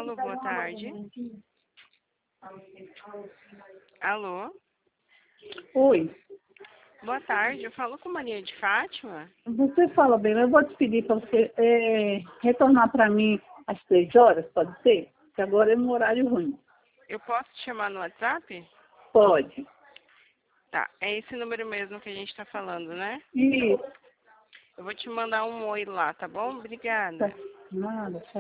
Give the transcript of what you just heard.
Alô, boa tarde. Alô? Oi, Boa tarde, eu falo com Maria de Fátima. você fala bem, eu vou te pedir para você retornar para mim às 3 horas, pode ser? Que agora é um horário ruim. Eu posso te chamar no WhatsApp? Pode. Tá, é esse número mesmo que a gente tá falando, né? Isso. Eu vou te mandar um oi lá, tá bom? Tá. Obrigada. Nada,